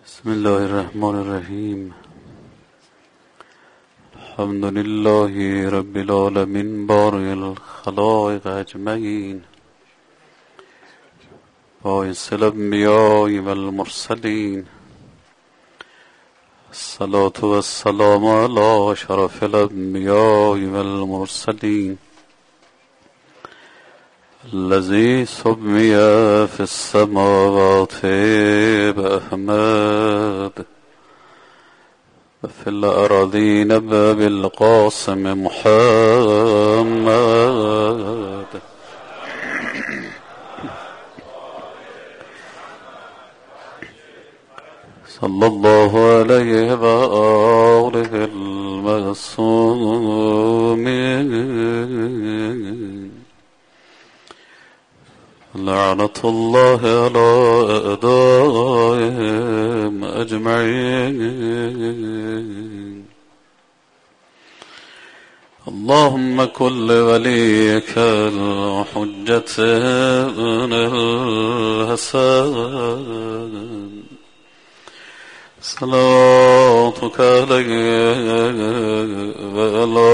بسم الله الرحمن الرحیم. الحمد لله رب العالمین بارئ الخلائق اجمعین، باعث الانبیاء والمرسلین، الصلاة والسلام علی شرف الانبیاء والمرسلین، الذي سمي في السماوات بأحمد وفي الأراضين بالقاسم محمد. صلى الله عليه وآله المعصومين. لعنة الله على أعدائهم أجمعين. اللهم كن لوليك الحجة الحسن صلاتك عليه وعلى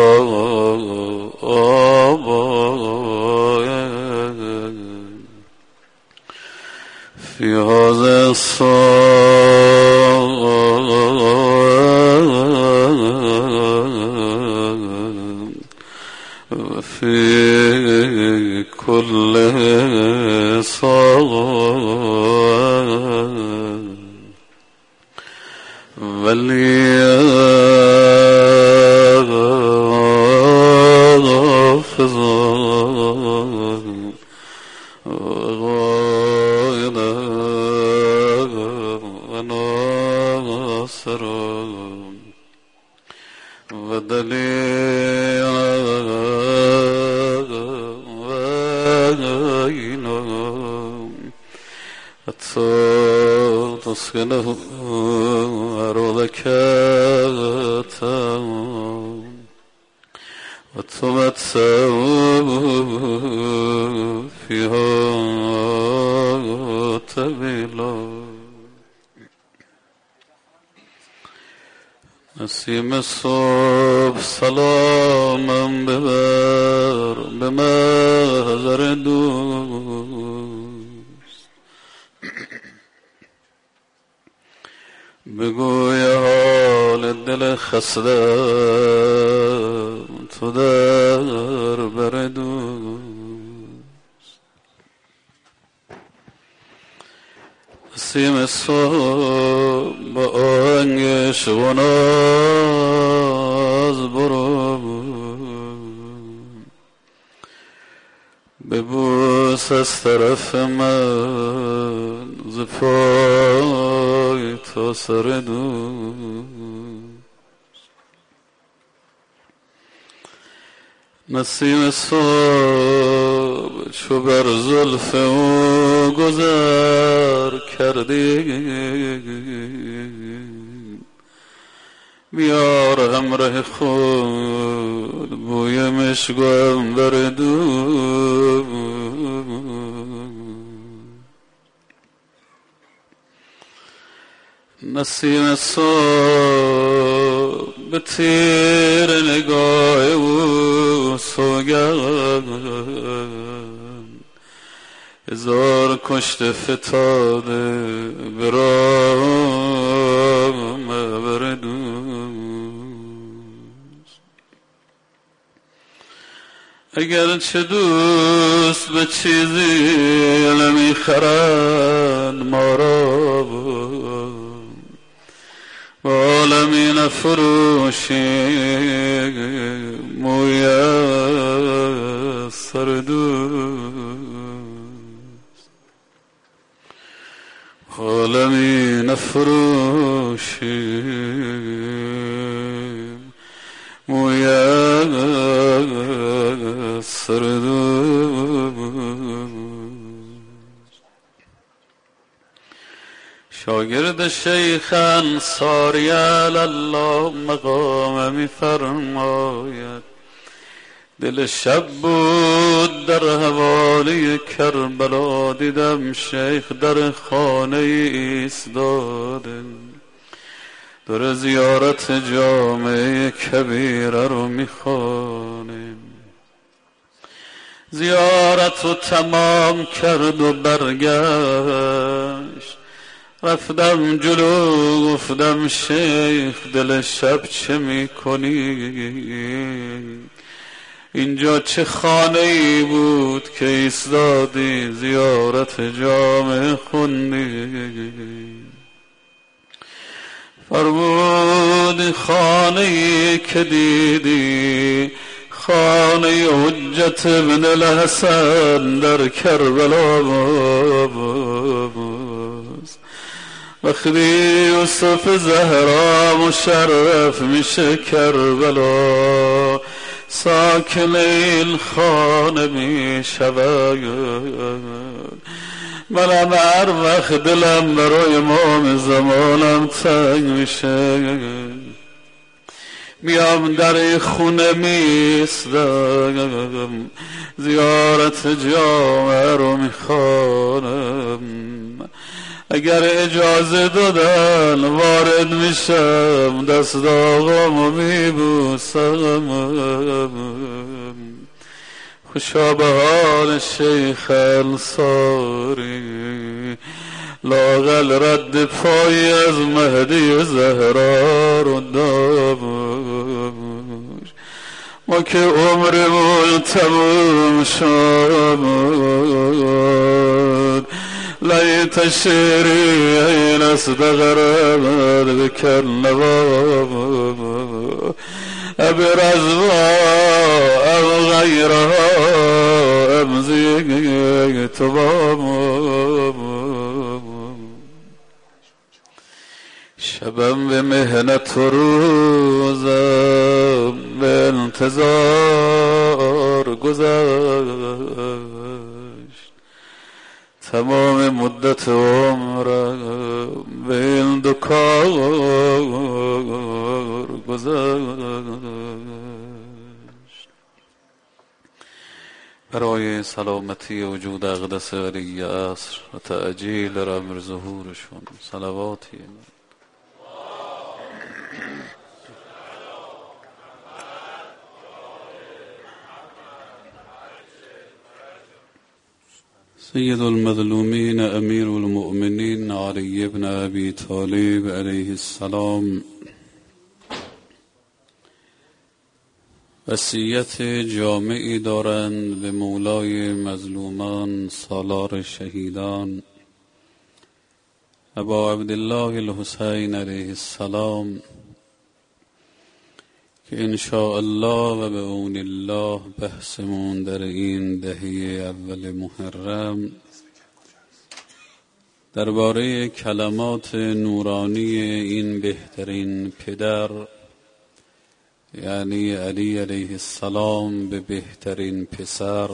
آبائه في هذا الصوم وفي كل صوم وليحفظ وناصر ودليل وعين حتى تسكنه أرضك وتمتع فيها طويلا. نسیم صبح سلاما ببر به محضر دوست، بگوی حال دل خسته تو در بر دوست. نسیم صبح با آهنگ شب و ناز برو، ببوس از طرف من ز پای تا سر دوست. نسیم صبح چو بر زلف او گذر کردی، بیار همراه خود بوی مشک و عنبر دوست. نسیم صبح به تیر نگاه او سوگند، هزار کشته فتاده به رام بر دوست. اگر چه دوست به چیزی نمیخرند ما را، عالمی نفروشی موی سر دوست، عالمی نفروشی موی سر دوست. شاگرد شیخ انصاری الله مقام می فرماید، دل شب بود در حوالی کربلا دیدم شیخ در خانه ایستاده، در زیارت جامع کبیره رو میخوانه. زیارت رو تمام کرد و برگشت، رفتم جلو گفتم شیخ دل شب چه میکنی؟ اینجا چه خانه ای بود که ایستادی زیارت جامع خوندی؟ فرمود خانه ای که دیدی خانه حجت ابن الحسن در کربلا بود. وقتی یوسف زهرا مشرف میشه کربلا، ساکن این خانه میشود. منم هر وقت دلم برای امام زمانم تنگ میشه، میام در خونه میستم زیارت جامع رو میخوانم. اگر اجازه دادن وارد میشم دست آقامو میبوسم. خوشا به حال شیخ انصاری، لااقل رد پای از مهدی زهرا رو داشت. ما که عمرمون تموم شد، لیت شعری این استغربت بکلوا ابرزوا او غیرها امزی تمام. شبم به مهنت و روزم به انتظار گذشت، تمام مدت عمرم به این دو کار گذشت. برای سلامتی وجود اقدس ولی عصر و تعجیل امر ظهورشون صلواتی سید المظلومین امیر المؤمنین علی بن ابی طالب علیه السلام وصیت جامعی دارند به مولای مظلومان سالار شهیدان ابا عبدالله الحسین علیه السلام که انشاءالله و به اون الله بحثمون در این دهه اول محرم درباره کلمات نورانی این بهترین پدر یعنی علی علیه السلام به بهترین پسر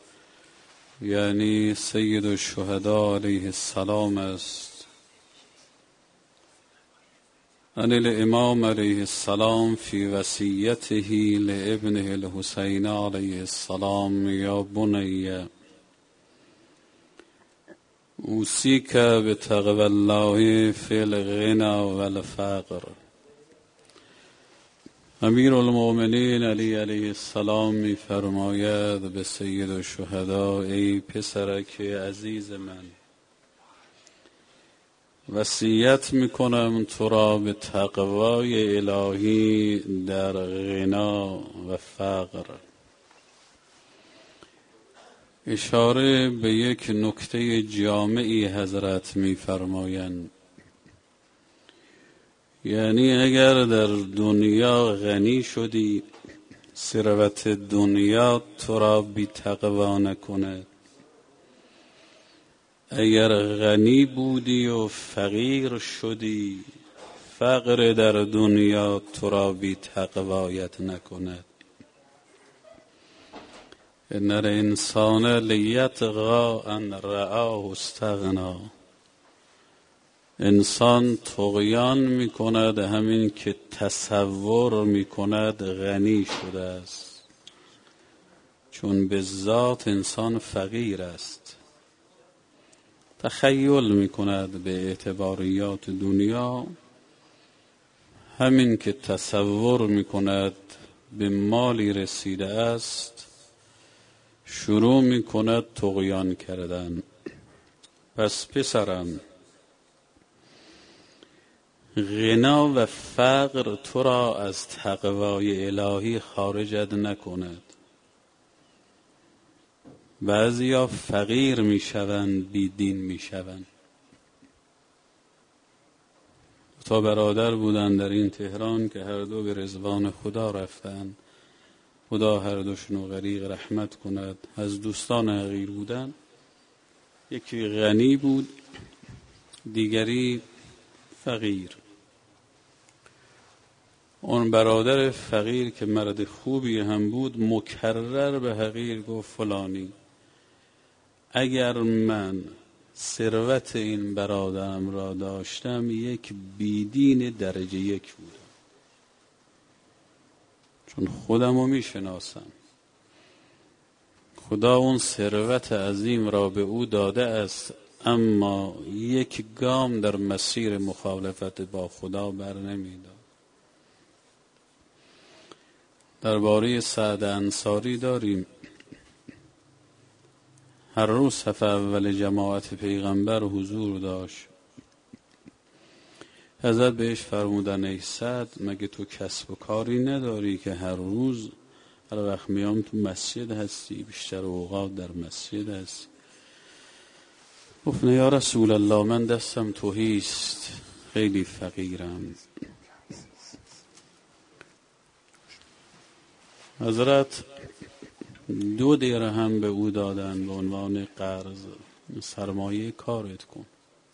یعنی سید الشهدا علیه السلام است. عن الامام علیه السلام فی وصیته لابنه الحسین علیه السلام یا بنی اوصیک بتقوی الله فی الغنى والفقر. امیر المؤمنین علی علیه السلام می فرماید به سید الشهدا ای پسرک عزیز من، وصیت میکنم تو را به تقوای الهی در غنا و فقر. اشاره به یک نکته جامعی حضرت میفرمایند، یعنی اگر در دنیا غنی شدی ثروت دنیا تو را بی تقوا نکند، اگر غنی بودی و فقیر شدی فقر در دنیا تو را بی تقوایت نکند. ان الانسان لیطغی ان رآه استغنا. انسان طغیان میکند همین که تصور میکند غنی شده است، چون به ذات انسان فقیر است، تخیل می کند به اعتباریات دنیا، همین که تصور می کند به مالی رسیده است شروع می کند طغیان کردن. پس پسرم، غنا و فقر تو را از تقوای الهی خارجت نکند. بعضیا فقیر می شوند، بی دین می شوند. تا برادر بودن در این تهران که هر دو به رضوان خدا رفتن، خدا هر دوشون غریق رحمت کند. از دوستان حقیر بودن، یکی غنی بود، دیگری فقیر. اون برادر فقیر که مرد خوبی هم بود مکرر به حقیر گفت فلانی اگر من ثروت این برادرم را داشتم یک بیدین درجه یک بودم، چون خودم رو می شناسم. خدا اون ثروت عظیم را به او داده است، اما یک گام در مسیر مخالفت با خدا بر نمی دارد. درباره سعد انصاری داریم، هر روز صف اول جماعت پیغمبر حضور داشت. حضرت بهش فرمودن ای سعد، مگه تو کسب و کاری نداری که هر روز هر وقت میام تو مسجد هستی، بیشتر اوقات در مسجد هستی؟ گفت نه یا رسول الله، من دستم تهیست، خیلی فقیرم. حضرت 2 درهم به او دادن به عنوان قرض، سرمایه کارت کن.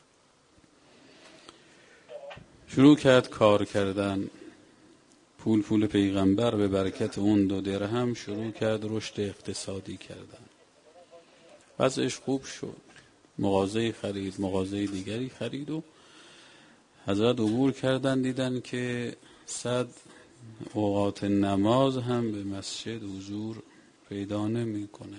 شروع کرد کار کردن، پول پیغمبر به برکت اون 2 درهم شروع کرد رشد اقتصادی کردن. وضعش خوب شد، مغازه خرید، مغازه دیگری خرید و حضرت عبور کردن، دیدن که صد اوقات نماز هم به مسجد حضور پیدا نمی کنه.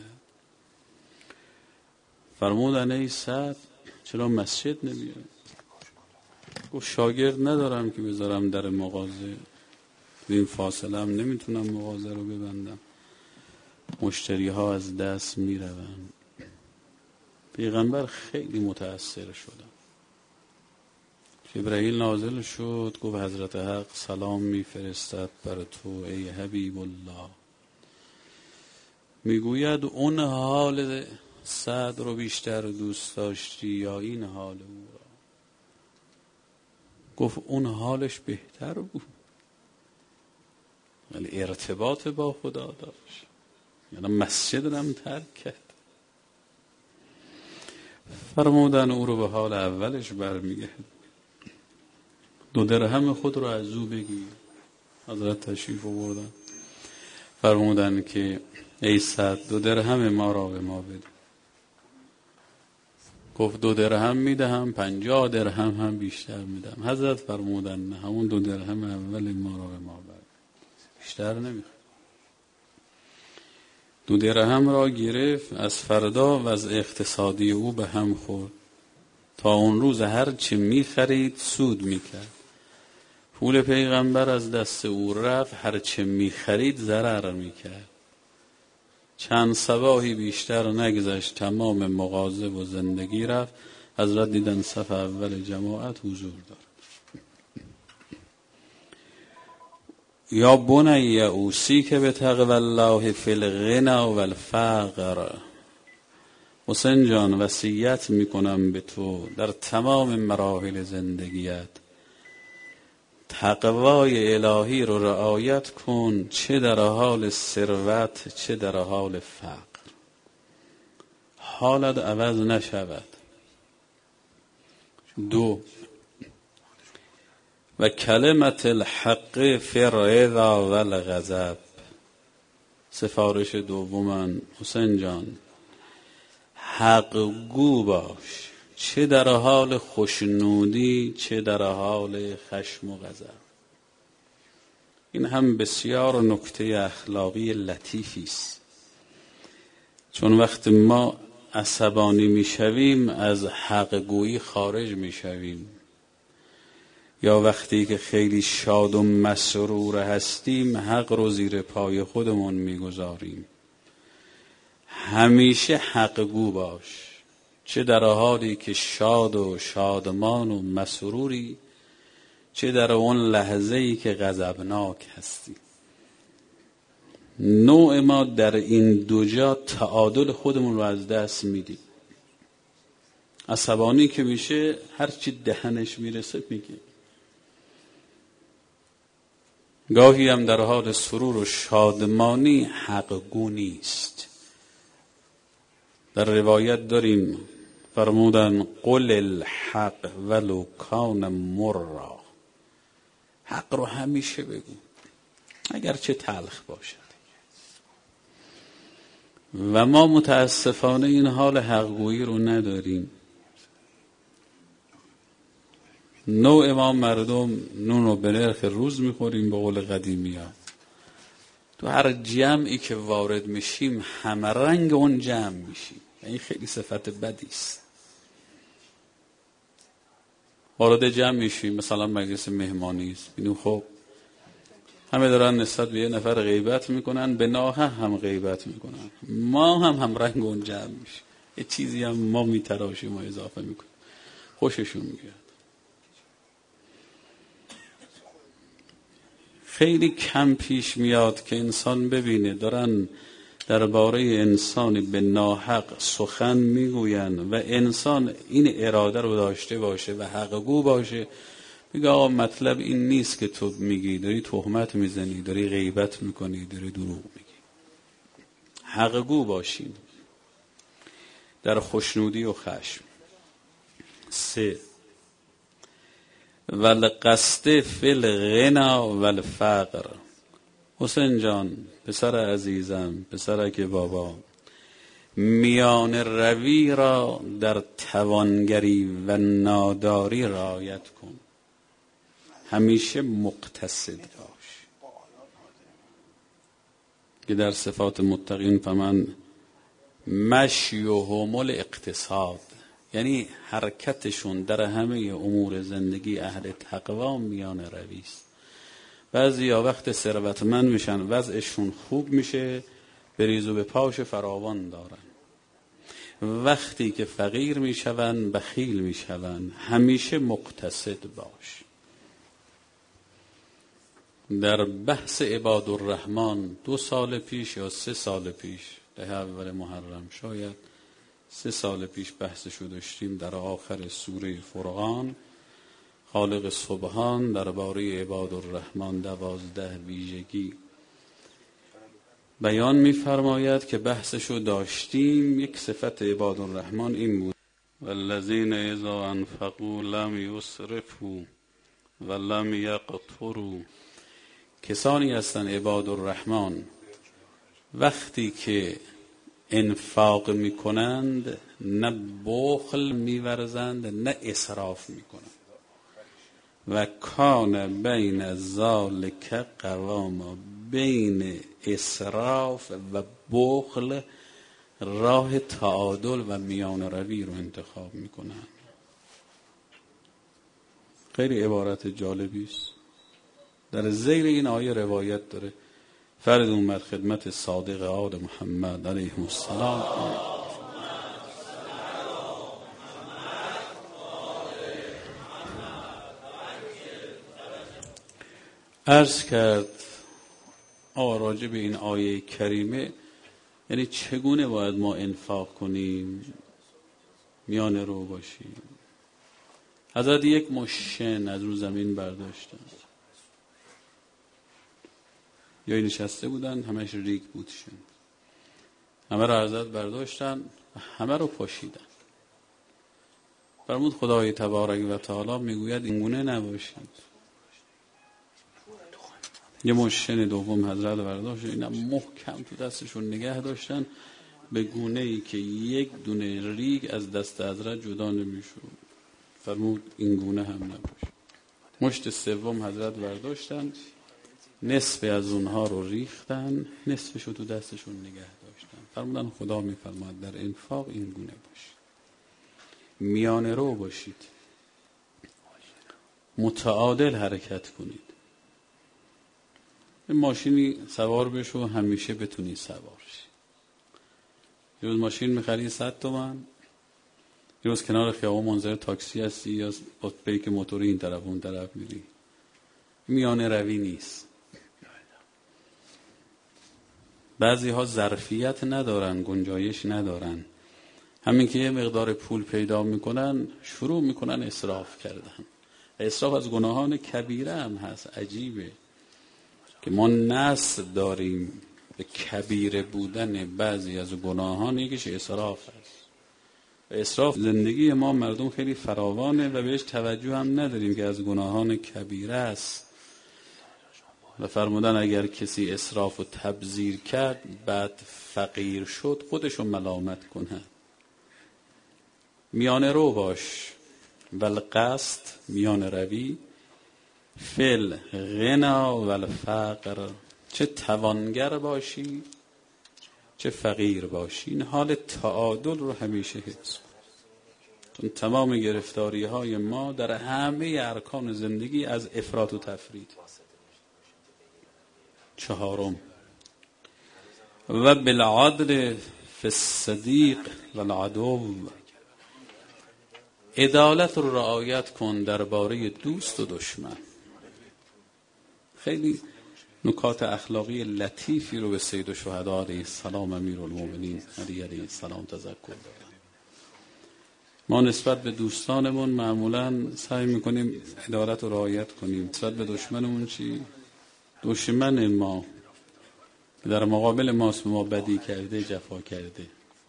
فرمودن ای سعد، چرا مسجد نمیای؟ گفت شاگرد ندارم که بذارم در مغازه، تو این فاصله هم نمیتونم مغازه رو ببندم، مشتری ها از دست میروند. پیغمبر خیلی متأثر شدن. جبرئیل نازل شد، گفت حضرت حق سلام میفرستد بر تو ای حبیب الله، میگوید اون حال سعد رو بیشتر دوست داشتی یا این حال او را؟ گفت اون حالش بهتر بود، ولی ارتباط با خدا داشت، یعنی مسجد هم ترک کرد. فرمودن او رو به حال اولش برمیگرد، 2 درهم خود رو از او بگیر. حضرت تشریف آوردن، فرمودن که ای سعد 2 درهم ما را به ما بده. گفت 2 درهم میدهم، 50 درهم هم بیشتر میدم. حضرت فرمودن نه، همون 2 درهم اول ما را به ما بده، بیشتر نمیخواد. 2 درهم را گرفت، از فردا وضع اقتصادی او به هم خورد. تا اون روز هر چی میخرید سود میکرد. پول پیغمبر از دست او رفت، هر چی میخرید ضرر میکرد. چند صباحی بیشتر نگذشت تمام مغازه و زندگی رفت. حضرت دیدن صف اول جماعت حضور دارد. یا بنی اوصیک بتقوی الله فی الغنا و الفقر. حسین جان وصیت میکنم به تو در تمام مراحل زندگیت تقوای الهی رو رعایت کن، چه در حال ثروت چه در حال فقر. حالت عوض نشود. 2 و کلمت الحق فی الرضا و الغضب. سفارش دوم حسین جان، حق گو باش، چه در حال خوشنودی چه در حال خشم و غضب. این هم بسیار نکته اخلاقی لطیفی است. چون وقتی ما عصبانی میشویم از حق گویی خارج میشویم، یا وقتی که خیلی شاد و مسرور هستیم حق رو زیر پای خودمون میگذاریم. همیشه حق گو باش، چه در حالی که شاد و شادمان و مسروری، چه در اون لحظه‌ای که غضبناک هستی. نوع ما در این دو جا تعادل خودمون رو از دست میدیم. عصبانی که میشه هرچی دهنش میرسه میگه. گاهی هم در حال سرور و شادمانی حق گو نیست. در روایت داریم فرمودن قل الحق ولو کان مرا، حق رو همیشه بگو اگرچه تلخ باشد. و ما متاسفانه این حال حقگویی رو نداریم. نوع ما مردم نون رو به نرخ روز میخوریم به قول قدیمی ها. تو هر جمعی که وارد میشیم همه رنگ اون جمع میشیم. این خیلی صفت بدی است. وارد جمع میشیم، مثلا مجلس مهمانی است، ببینیم خب همه دارن نسبت به یه نفر غیبت میکنن، به ناحق هم غیبت میکنن، ما هم رنگ اون جمع میشیم، یه چیزی هم ما میتراشیم و اضافه میکنیم، خوششون میاد. خیلی کم پیش میاد که انسان ببینه دارن درباره انسانی به ناحق سخن میگوین و انسان این اراده رو داشته باشه و حقگو باشه، میگه آقا مطلب این نیست که تو میگی، داری تهمت میزنی، داری غیبت میکنی، داری دروغ میگی. حقگو باشیم در خوشنودی و خشم. 3 والقصد فی الغنا والفقر. حسین جان، پسر عزیزم، پسرک بابا، میان روی را در توانگری و ناداری رعایت کن. همیشه مقتصد باش. که در صفات متقین فمن مشیهم الاقتصاد، یعنی حرکتشون در همه امور زندگی اهل تقوا میان روی است. بعضیا وقت ثروتمند میشن وضعشون خوب میشه، بریز و به پاش فراوان دارن. وقتی که فقیر میشون بخیل میشون. همیشه مقتصد باش. در بحث عباد الرحمن 2 سال پیش یا 3 سال پیش، ده اول محرم شاید 3 سال پیش بحثشو داشتیم در آخر سوره فرقان. خالق سبحان درباره عباد الرحمن 12 ویژگی بیان می‌فرماید که بحثشو داشتیم. یک صفت عباد الرحمن این بود: والذین اذا انفقوا لم یسرفوا ولم یقتروا. کسانی هستند عباد الرحمن وقتی که انفاق میکنند نه بخل میورزند نه اسراف میکنند. و کان بین ذالک قواما، بین اسراف و بخل راه تعادل و میان روی رو انتخاب میکنند. خیلی عبارت جالبی است. در ذیل این آیه روایت داره فرد اومد خدمت صادق آل محمد علیه السلام، عرض کرد راجع به این آیه کریمه، یعنی چگونه باید ما انفاق کنیم، میان رو باشیم. حضرت یک مشن از رو زمین برداشتن، یا نشسته بودن همش ریگ بودشن، همه رو حضرت برداشتن و همه رو پاشیدن. فرمود خدای تبارک و تعالی میگوید اینگونه نباشید. یه مشن دوم حضرت برداشت، اینا محکم تو دستشون نگه داشتن به گونه ای که یک دونه ریگ از دست حضرت جدا نمیشد. فرمود این گونه هم نباشه. مشت سوم حضرت برداشتن، نصف از اونها رو ریختن، نصفش رو تو دستشون نگه داشتن. فرمودن خدا میفرماید در انفاق این گونه باشید، میانه رو باشید، متعادل حرکت کنید. این ماشینی سوار بشو همیشه بتونی سوار شی. یه روز ماشین میخری 100 تومن، یه روز کنار خیابون منتظر تاکسی هستی یا با پیک موتوری این طرف اون طرف میری. میانه روی نیست. بعضی ها ظرفیت ندارن، گنجایش ندارن، همین که یه مقدار پول پیدا میکنن شروع میکنن اسراف کردن. اسراف از گناهان کبیره هم هست. عجیبه که ما نسل داریم به کبیره بودن بعضی از گناهان، یکیش اسراف هست. اسراف زندگی ما مردم خیلی فراوانه و بهش توجه هم نداریم که از گناهان کبیره است. و فرمودن اگر کسی اسراف و تبذیر کرد بعد فقیر شد خودشو ملامت کنه. میانه رو باش، والقصد میانه روی، فل غنا والفقر، چه توانگر باشی چه فقیر باشی. این حال تعادل رو همیشه حفظ کن، چون تمام گرفتاری های ما در همه ارکان زندگی از افراط و تفرید. چهارم، و بالعدل فی الصدیق والعدو، عدالت رو رعایت کن درباره دوست و دشمن. خیلی نکات اخلاقی لطیفی رو به سید الشهدا علیه السلام امیرالمومنین علیه السلام تذکر دادن. ما نسبت به دوستانمون معمولا سعی میکنیم عدالت رو رعایت کنیم، نسبت به دشمنمون چی؟ دشمن ما در مقابل ماست، ما بدی کرده، جفا کرده،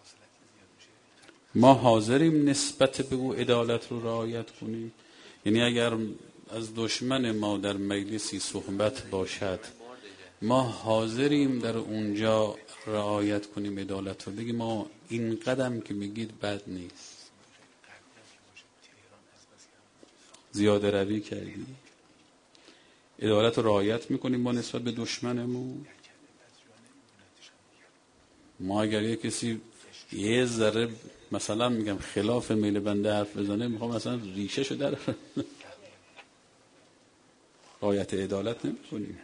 ما حاضریم نسبت به او عدالت رو رعایت کنیم؟ یعنی اگر از دشمن ما در مجلسی صحبت باشد ما حاضریم در اونجا رعایت کنیم عدالت رو، بگیم ما این قدم که میگید بد نیست، زیاده روی کردی، عدالت رو رعایت میکنیم با نسبت به دشمنمون؟ ما اگر یک کسی یه ذره مثلا میگم خلاف میل بنده حرف بزنه میخوام مثلا ریشه شو در رعایت عدالت نمیکنیم.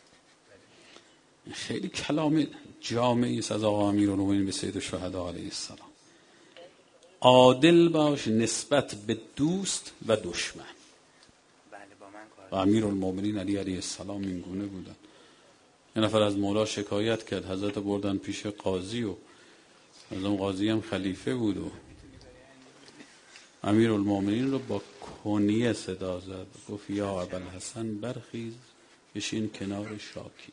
خیلی کلام جامعی است از آقا امیرالمومنین به سید الشهدا علیه السلام. عادل باش نسبت به دوست و دشمن. و امیرالمومنین علیه السلام این گونه بودن. یه نفر از مولا شکایت کرد، حضرت بردن پیش قاضی و از اون قاضی هم خلیفه بود و امیرالمومنین رو با کنیه صدا زد، گفت یا ابوالحسن برخیز بشین کنار شاکی.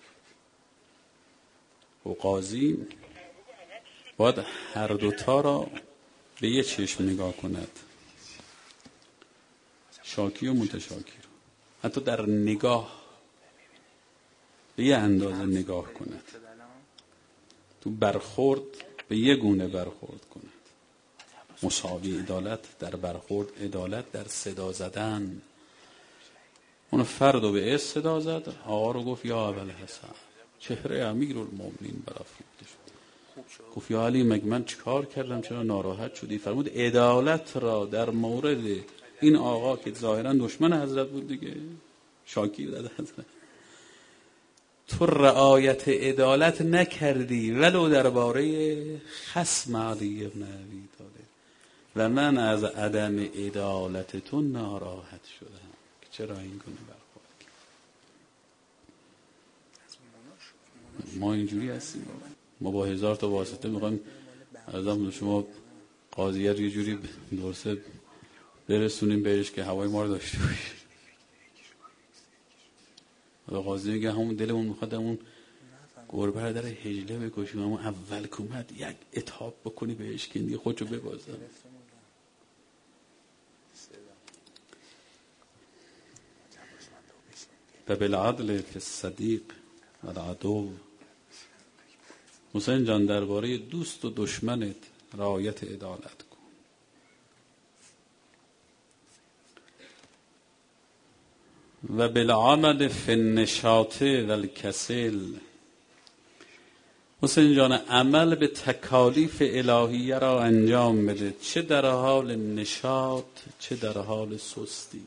و قاضی باید هر دوتا را به یه چشم نگاه کند، شاکی و متشاکی رو، حتی در نگاه به یه اندازه نگاه کند، تو برخورد به یه گونه برخورد کند. مساوی عدالت در برخورد، عدالت در صدا زدن. اون فرد رو به اسم صدا زد، آقا رو گفت یا ابوالحسن. چهره امیرالمومنین برافروخته شد. گفت یا علی مگه من چیکار کردم چرا ناراحت شدی؟ فرمود عدالت را در مورد این آقا که ظاهرا دشمن حضرت بود دیگه، شاکی داده حضرت، تو رعایت عدالت نکردی ولو درباره خصم علی ابن ابی طالب، و من از عدم عدالت تو ناراحت شدم که چرا این گونه برخورد کردی. ما اینجوری هستیم، ما با 1000 تا واسطه میخوایم ازم شما قاضیت یه جوری درسته برسونیم بهش که هوای ما رو داشته باشه. و قاضی میگه همون دلمون میخواد همون گربه رو در هجله بکشیم، همون اول که اومد یک اتحاب بکنی بهش که دیگه خودشو ببازم. و بالعدل فی الصدیق و العدو. حسین جان درباره دوست و دشمنت رعایت عدالت کن. و بالعمل فی النشاط و الکسل. حسین جان عمل به تکالیف الهیه را انجام بده، چه در حال نشاط چه در حال سستی.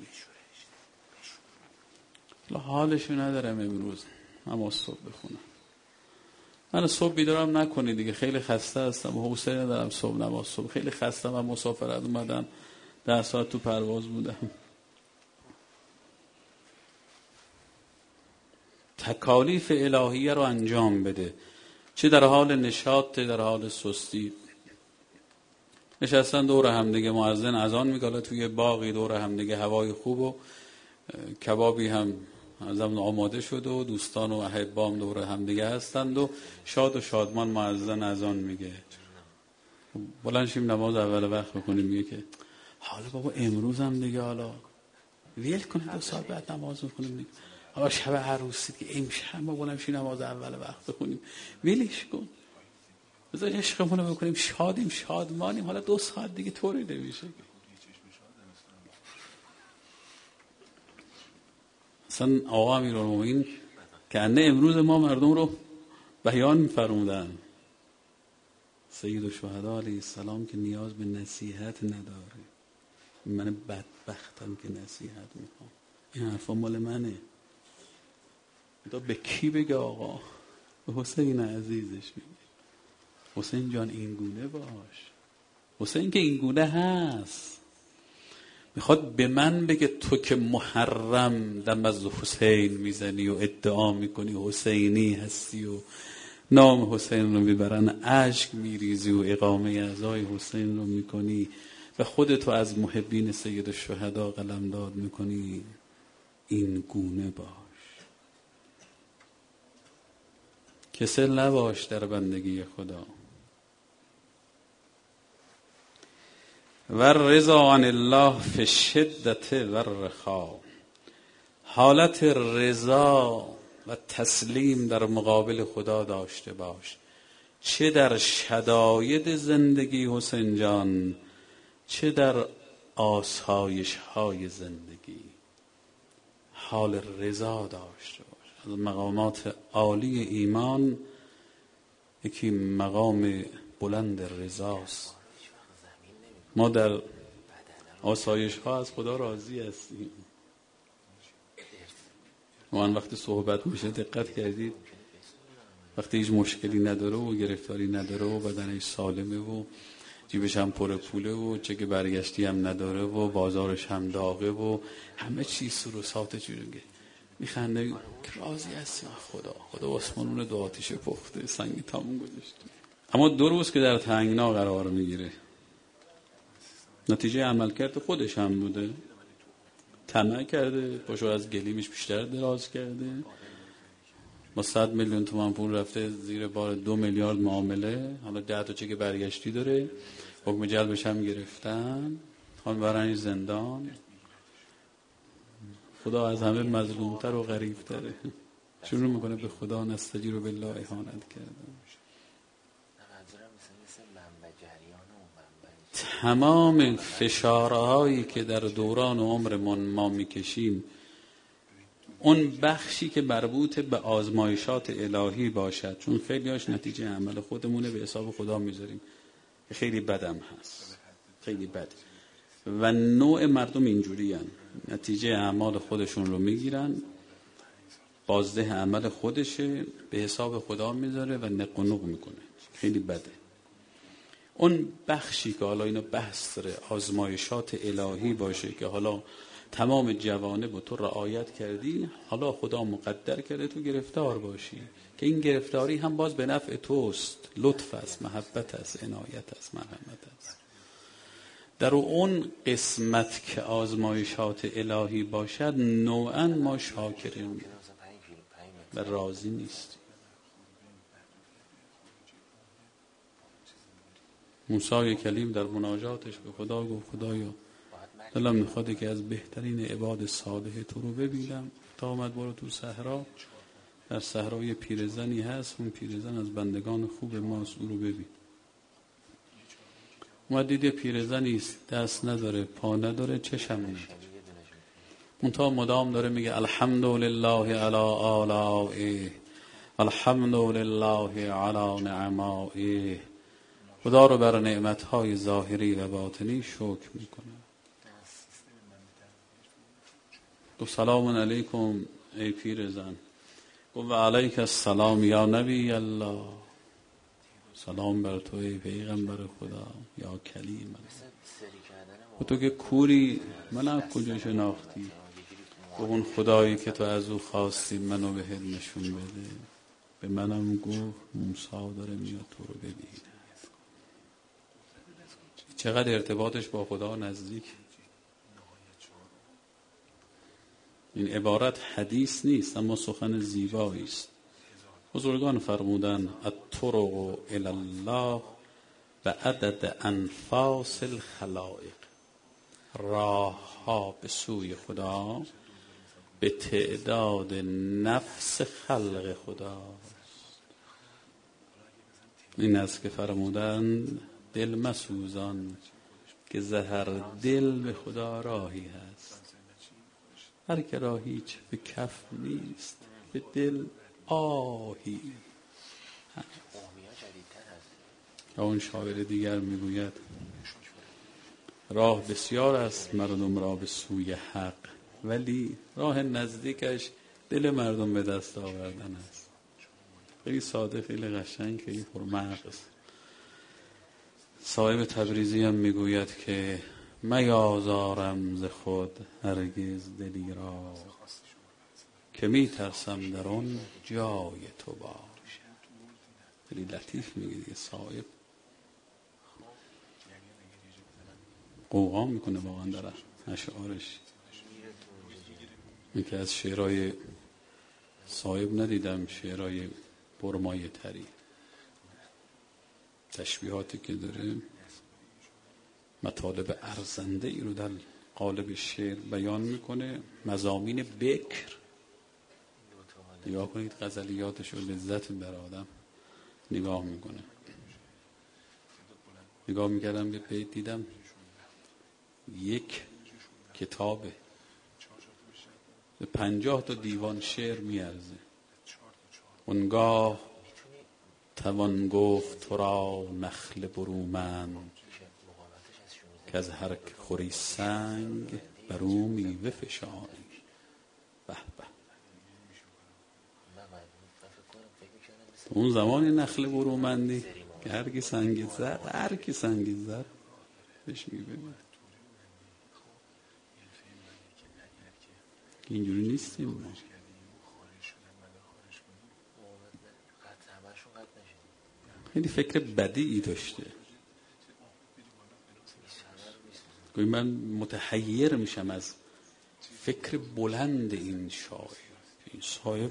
حالشو ندارم امروز اما صبح بخونم. من صبح بیدارم نکنی دیگه، خیلی خسته هستم و حوصله ندارم صبح نماز صبح. خیلی خستم و مسافرت اومدم 10 ساعت تو پرواز بودم. تکالیف الهیه رو انجام بده، چه در حال نشاط چه در حال سستی. نشستن دور هم دیگه، مؤذن اذان میگه توی باغی دور هم دیگه، هوای خوب و کبابی هم از آماده شده و دوستان و احبام دور هم دیگه هستند و شاد و شادمان مؤذن اذان میگه. بلند شیم نماز اول وقت بخونیم. میگه که حالا بابا امروز هم دیگه حالا ویل کنیم 2 ساعت بعد نماز میخونیم دیگه. حالا شب عروسی دیگه امشب ما بلند شیم نماز اول وقت بخونیم. ویلش کن، بذار عشقمون رو بکنیم، شادیم شادمانیم. حالا 2 ساعت دیگه طوری نمیشه. اصلا آقا امیرالمومنین که انه امروز ما مردم رو بیان می‌فرمودن. سید الشهدا علیه السلام که نیاز به نصیحت نداره. من بدبختم که نصیحت میخوام. این حرفا مال منه. دا به کی بگه آقا؟ به حسین عزیزش میگه حسین جان این گونه باش. حسین که این گونه هست، میخواد به من بگه تو که محرم دم از حسین میزنی و ادعا میکنی حسینی هستی و نام حسین رو میبرن، اشک میریزی و اقامه اعضای حسین رو میکنی و خودتو از محبین سید الشهدا قلمداد میکنی. این گونه باش، کسل نباش در بندگی خدا. و رضا عن الله فی الشدة و الرخا، حالت رضا و تسلیم در مقابل خدا داشته باش، چه در شداید زندگی حسین جان چه در آسایش های زندگی. حال رضا داشته باش. از مقامات عالی ایمان یکی مقام بلند رضاست. ما در آسایش ها از خدا راضی هستیم. من وقتی صحبت میشه دقت کردید، وقتی هیچ مشکلی نداره و گرفتاری نداره و بدنش سالمه و جیبش هم پر پوله و چک برگشتی هم نداره و بازارش هم داغه و همه چیز سروسات جورنگه، میخنده که راضی هستیم خدا آسمانون دو آتیشه پخته سنگ تموم گذاشته. اما 2 روز که در تنگنا قرار میگیره، نتیجه عملکرد خودش هم بوده. طمع کرده، پاشو از گلیمش بیشتر دراز کرده، با 100 میلیون تومان پول رفته زیر بار 2 میلیارد معامله. حالا 10 تا چک برگشتی داره، حکم جلبش هم گرفتن، خوان برنش زندان. خدا از همه مظلومتر و غریبتره. شروع میکنه به خدا نستجیر بالله اهانت کردن. تمام فشارهایی که در دوران عمرمون ما میکشیم، اون بخشی که مربوط به آزمایشات الهی باشد، چون خیلی هاش نتیجه عمل خودمونه، به حساب خدا میذاریم، خیلی بدم هست، خیلی بد. و نوع مردم اینجوری هن. نتیجه اعمال خودشون رو میگیرن، بازده عمل خودشه، به حساب خدا میذاره و نق و نق میکنه، خیلی بده. اون بخشی که حالا اینو بحث داره آزمایشات الهی باشه که حالا تمام جوانب و تو رعایت کردی، حالا خدا مقدر کرده تو گرفتار باشی که این گرفتاری هم باز به نفع توست، لطف است، محبت است، عنایت است، مرحمت است. در اون قسمت که آزمایشات الهی باشد نوعا ما شاکریم و راضی نیستیم. موسی کلیم در مناجاتش به خدا گفت خدایا دلم میخواد که از بهترین عباد صالح تو رو ببینم. تا آمد برو تو صحرا، در صحرای پیرزنی هست، اون پیرزن از بندگان خوب ماست، او رو ببین. اومد دید پیرزنی است، دست نداره، پا نداره، چشم نداره، منتها مدام داره میگه الحمدلله علی آلائه الحمد لله علی نعمائه. خدا رو بر نعمتهای ظاهری و باطنی شکر میکنه. گفت سلام علیکم ای پیر زن. گفت و علیک السلام یا نبی الله. سلام بر تو ای پیغمبر خدا یا کلیم الله. و تو که کوری من کجا شناختی؟ و اون خدایی که تو از او خواستی منو بهت نشون بده. به منم گفت موسی داره میاد تو رو ببینه. چقدر ارتباطش با خدا نزدیک. این عبارت حدیث نیست اما سخن زیبایی است. بزرگان فرمودن الطرق الی الله و عدد انفاس الخلائق. راه ها به سوی خدا به تعداد نفس خلق خداست. این است که فرمودن دل مسوزان که زهر دل به خدا راهی هست. هر که را هیچ به کف نیست به دل آهی هست. و اون شاعر دیگر میگوید راه بسیار است مردم را به سوی حق، ولی راه نزدیکش دل مردم به دست آوردن است. خیلی ساده، خیلی قشنگ، خیلی پرمغز. صاحب تبریزی هم میگوید که میازارم ز خود هرگز دلی را که میترسم در اون جای تو باشد. خیلی لطیف میگه صاحب. قوقا میکنه واقعا در اشعارش. این که از شعرهای صاحب ندیدم شعرهای پرمایه تری. تشبیهاتی که داره مطالب ارزنده ای رو در قالب شعر بیان میکنه. مضامین بکر نگاه کنید، غزلیاتش رو لذت بر آدم نگاه میکنه. نگاه میکردم یه بیت دیدم یک کتابه به 50 تا دیوان شعر میارزه. اونگاه توان گفت تو را نخل برومند که از هر که خوری سنگ بر او میوه فشانی. به به. اون زمان نخل برومندی که هر کی سنگ زد بهش میوه. اینجوری نیستیم ما. خیلی فکر بدیعی داشته. گویی من متحیر میشم از فکر بلند این شاعر. این شاعر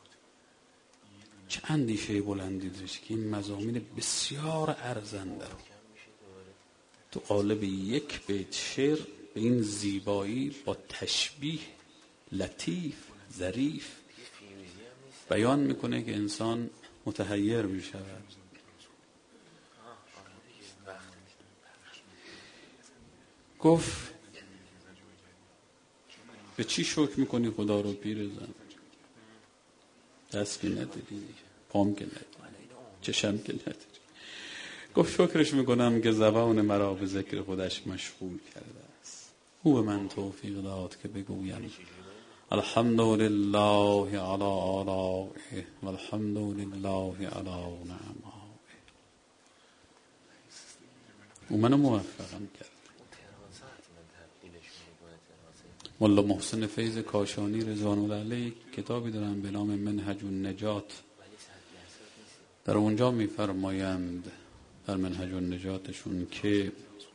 چه اندیشه بلندی داشت که این مضامین بسیار ارزنده رو تو قالب یک بیت شعر به این زیبایی با تشبیه لطیف ظریف بیان میکنه که انسان متحیر میشود. گفت به چی شکر میکنی خدا رو پیر زن؟ دست که نداری، پام که نداری، چشم که نداری. گفت شکرش میکنم که زبان مرا به ذکر خودش مشغول کرده است. او به من توفیق داد که بگویم الحمد لله علی آلائه و الحمد لله علی نعمائه. او منو موفقم کرد. مولا محسن فیض کاشانی رضوان الله علیه کتابی دارن به نام منهج النجات. در اونجا میفرمایند در منهج النجاتشون که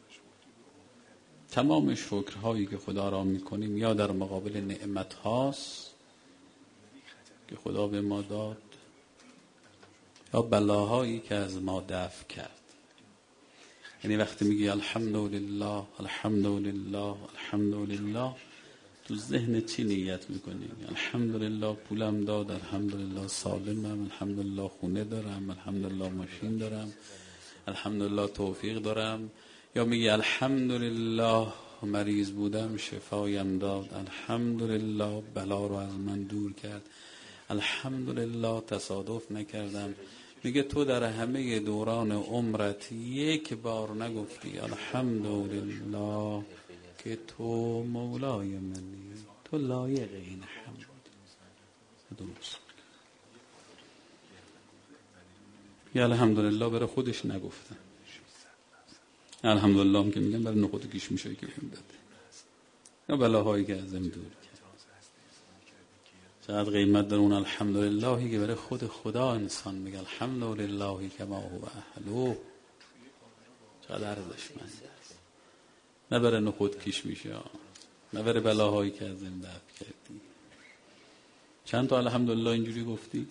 تمام شکرهایی که خدا را میکنیم یا در مقابل نعمت هاست که خدا به ما داد یا بلاهایی که از ما دفع کرد. یعنی وقتی میگی الحمدلله الحمدلله الحمدلله تو ذهن چی نیت میکنی؟ الحمدلله پولم داد، الحمدلله سالمم، الحمدلله خونه دارم، الحمدلله ماشین دارم، الحمدلله توفیق دارم. یا میگی الحمدلله مریض بودم شفایم داد، الحمدلله بلا رو از من دور کرد، الحمدلله تصادف نکردم. میگه تو در همه دوران عمرت یک بار نگفتی الحمدلله که تو مولای منی، تو لایق این حمد. درست. یا الحمدلله برای خودش نگفتن، الحمدلله هم که میگن برای نخود کیش میشه که بهم داده، یا بلاهایی که ازم دور کرد. چقدر قیمت داره اون الحمدللهی که برای خود خدا انسان میگه الحمدلله کما هو اهله. چقدر ارزشمند است. نه برای نخود کیش میشه، نه برای بلاهایی که ازم دفع کردی. چند تا الحمدلله اینجوری گفتی؟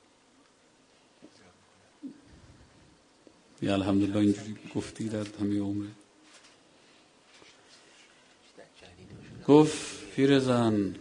یا الحمدلله اینجوری گفتی در همه عمره؟ گفت پیرزن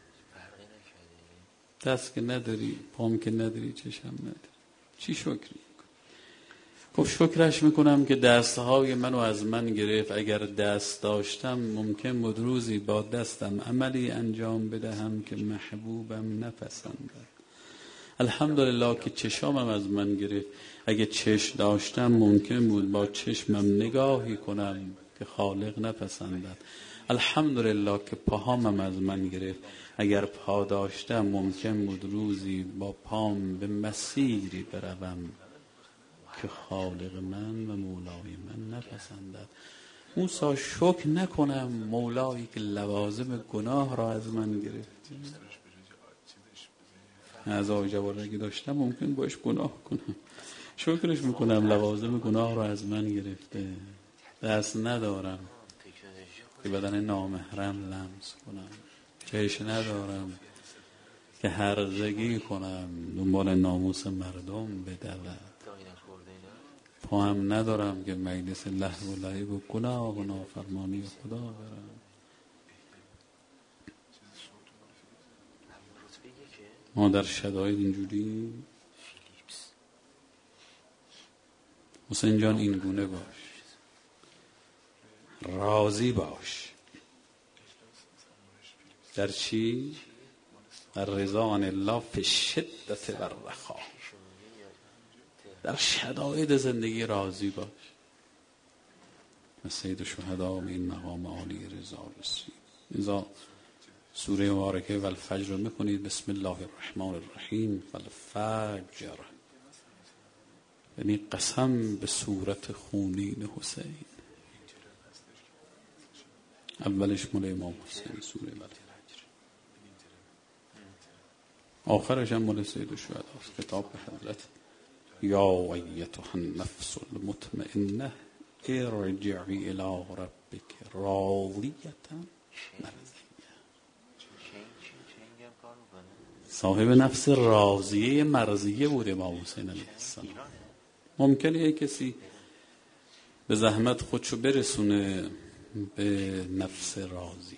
دست که نداری، پام که نداری، چشم نداری، چی شکری میکنی؟ گفت شکرش میکنم که دستهای منو از من گرفت. اگر دست داشتم ممکن بود روزی با دستم عملی انجام بدهم که محبوبم نپسندد. الحمدلله که چشامم از من گرفت. اگه چشم داشتم ممکن بود با چشمم نگاهی کنم که خالق نپسندد. الحمدلله که پاهامم از من گرفت. اگر پا داشتم ممکن بود روزی با پام به مسیری بروم که خالق من و مولای من نپسندد. موسی شکر نکنم مولایی که لوازم گناه را از من گرفت. اعضای جوارحی داشتم ممکن باش گناه کنم، شکرش میکنم لوازم گناه را از من گرفته. دست ندارم که بدن نامحرم لمس کنم، چشم ندارم که هرزگی کنم دنبال ناموس مردم بدوم، پا هم ندارم که مجلس لهو و لعب و گناه و نافرمانی خدا برم. ما در شدائد اینجوری. حسین جان این گونه باش، راضی باش. در چی؟ در رضا عن الله فی الشدة و الرخاء. در شدائد زندگی راضی باش. و سید الشهدا به این مقام عالی رضا رسید. لذا سوره مبارکه والفجر رو میخونید. بسم الله الرحمن الرحیم. والفجر، یعنی قسم به صورت خونین حسین. اولش مال امام حسین سوره والفجر، آخرش هم مال سید الشهدا است. خطاب به حضرت یا ایتها النفس المطمئنه ارجعی الی ربک راضیة مرضیة. صاحب نفس راضیه مرضیه بود امام حسین علیه السلام. ممکنه یک کسی به زحمت خودشو برسونه به نفس راضیه.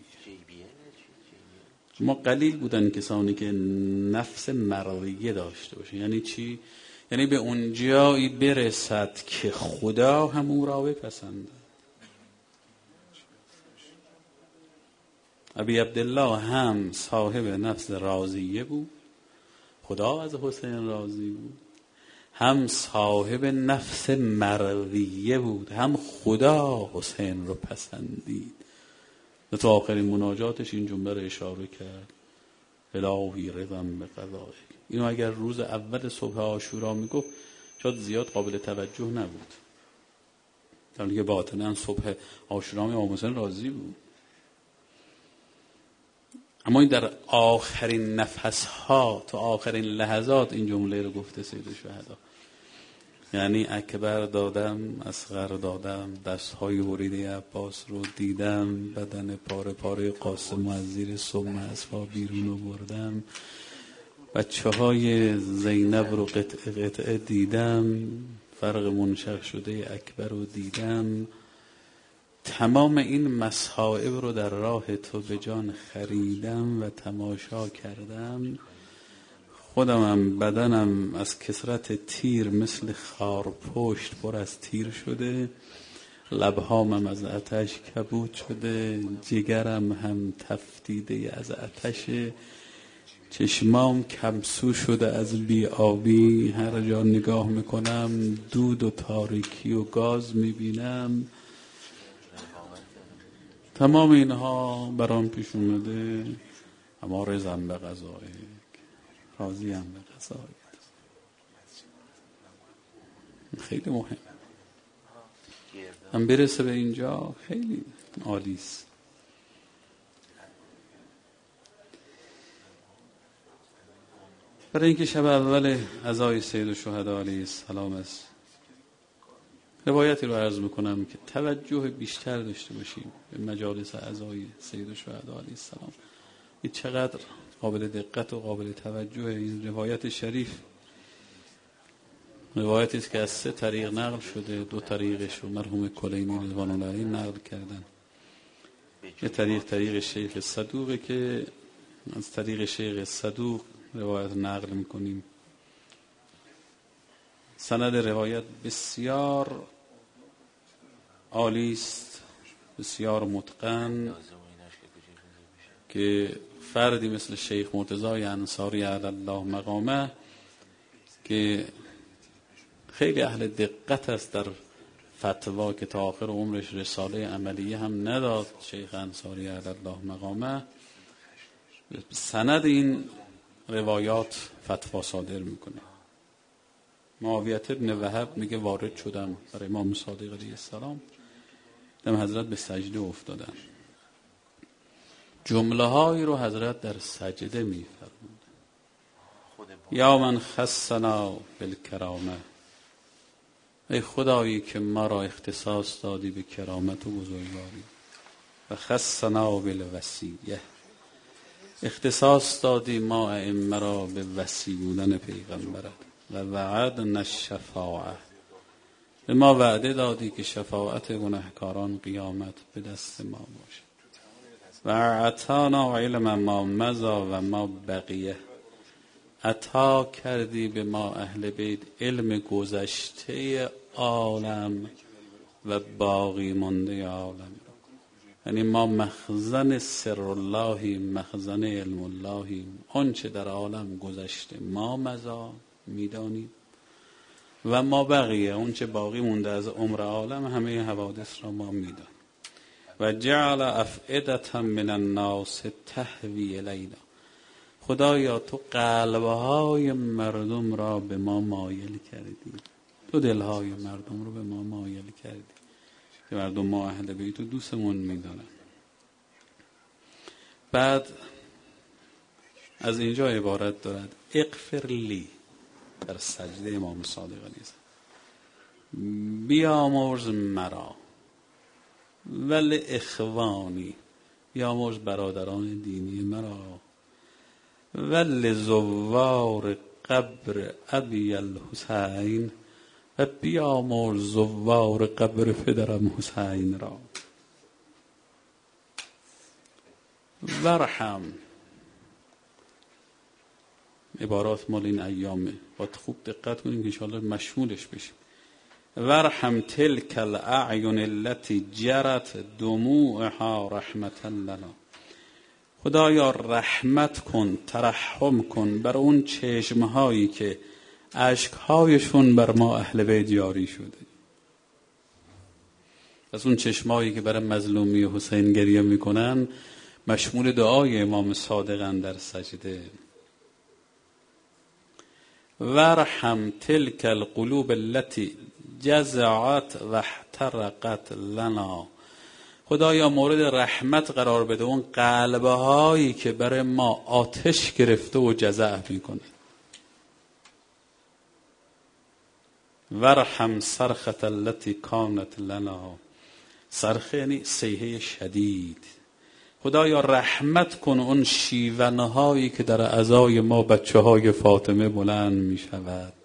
ما قلیل بودن کسانی که نفس مرضیه داشته باشه. یعنی چی؟ یعنی به اون جایی برسد که خدا هم او را بپسنده. ابی عبدالله هم صاحب نفس راضیه بود، خدا از حسین راضی بود، هم صاحب نفس مرضیه بود، هم خدا حسین رو پسندید. و تو آخرین مناجاتش این جمله رو اشاره کرد الهی رضم به قضایک. اینو اگر روز اول صبح عاشورا میگفت شاید زیاد قابل توجه نبود، در حالی که باطناً صبح عاشورا امام حسین راضی بود. اما این در آخرین نفسها تا آخرین لحظات این جمله رو گفته سید الشهدا. یعنی اکبر دادم، اصغر دادم، دستهای بریده عباس رو دیدم، بدن پاره پاره قاسم از زیر سم اصفا بیرون رو بردم، بچه های زینب رو قطعه قطعه دیدم، فرق منشق شده اکبر رو دیدم. تمام این مصائب رو در راه تو به جان خریدم و تماشا کردم. خودمم بدنم از کثرت تیر مثل خارپشت پر از تیر شده، لبهامم از آتش کبود شده، جگرم هم تفتیده از آتش، چشمام کمسو شده از بی آبی، هر جا نگاه میکنم دود و تاریکی و گاز میبینم. تمام اینها برام پیش اومده، اما رضام به قضایک، راضیم به قضایت. خیلی مهمه. هم برسه به اینجا خیلی عالی است. برای اینکه شب اول عزای سید الشهدا علیه السلام است، روایتی رو عرض میکنم که توجه بیشتر داشته باشیم به مجالس عزای سید الشهدا علیه السلام. این چقدر قابل دقت و قابل توجه این روایت شریف. روایتی است که از 3 طریق نقل شده، 2 طریقش رو مرحوم کلینی رضوان الله علیه نقل کردن. یه طریق شیخ صدوقه که از طریق شیخ صدوق روایت نقل میکنیم. سند روایت بسیار عالی است، بسیار متقن، که فردی مثل شیخ مرتضی انصاری علی الله مقامه که خیلی اهل دقت است در فتوا، که تا آخر عمرش رساله عملیه هم نداد، شیخ انصاری علی الله مقامه سند این روایات فتوا صادر میکنه. معاویه ابن وهب میگه وارد شدم برای امام صادق علیه السلام، دم حضرت به سجده افتادن. جمله هایی رو حضرت در سجده میفرمود: یا من خصنا بالکرامه، ای خدایی که ما را اختصاص دادی به کرامت و بزرگواری، و خصنا بالوصیه، اختصاص دادی ما ائمه را به وصی بودن پیغمبرت، و وعدنا الشفاعه، به ما وعده دادی که شفاعت گناهکاران قیامت به دست ما باشد، و اعطانا علم ما مضی و ما بقیه، عطا کردی به ما اهل بیت علم گذشته عالم و باقی مانده عالم. یعنی ما مخزن سر اللهی، مخزن علم اللهی، آنچه در عالم گذشته ما مضی میدانیم، و ما بقیه، آنچه باقی مونده از عمر عالم، همه حوادث را ما میدانیم. و جعل افئدة من الناس تهوی الینا، خدایا تو قلبهای مردم را به ما مایل کردی، تو دلهای مردم رو به ما مایل کردی که مردم ما اهل بیت و دوستمون میدانن. بعد از اینجا عبارت دارد: اغفر لی، در سجده امام صادق علیه السلام، بیامرز مرا، ول اخوانی، بیامرز برادران دینی مرا، ول زوار قبر ابی الحسین، و بیامرز زوار قبر پدرم حسین را، ورحم، عبارات مال این ایامه، باید خوب دقت کنیم که انشاءالله مشمولش بشیم. ورحم تلک الاعین التي جرت دموعها رحمتا لنا، خدایا رحمت کن، ترحم کن بر اون چشمهایی که اشکهایشون بر ما اهل بیت جاری شده. از اون چشمهایی که برای مظلومی حسین گریه میکنن مشمول دعای امام صادقن در سجده. ورحم تلک القلوب التي جزعت و احترقت لنا، خدایا مورد رحمت قرار بده اون قلبهایی که برای ما آتش گرفته و جزع میکنه. ورحم صرخة التي كانت لنا، صرخه یعنی صیحه شدید، خدایا رحمت کن اون شیونهایی که در عزای ما بچه های فاطمه بلند می شود.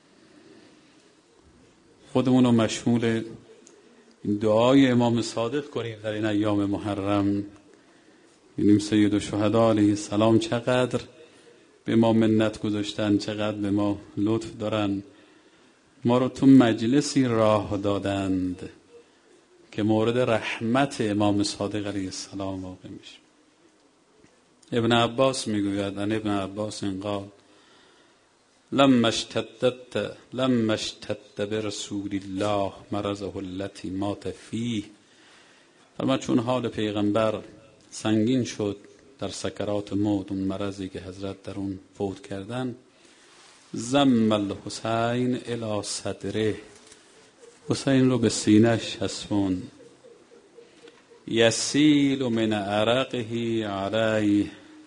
خودمون رو مشمول این دعای امام صادق کنیم در این ایام محرم. ببینیم سید الشهدا علیه السلام چقدر به ما منت گذاشتن، چقدر به ما لطف دارن. ما رو تو مجلسی راه دادند که مورد رحمت امام صادق علیه السلام واقع میشه. ابن عباس میگوید ان ابن عباس قال لما اشتد برسول الله مرضه التي مات فيه. فرمود چون حال پیغمبر سنگین شد در سکرات موت، اون مرضی که حضرت در اون فوت کردن، ضم الحسین الی صدره، حسین رو به سینه‌اش چسبون، یسیل من عرقه علیه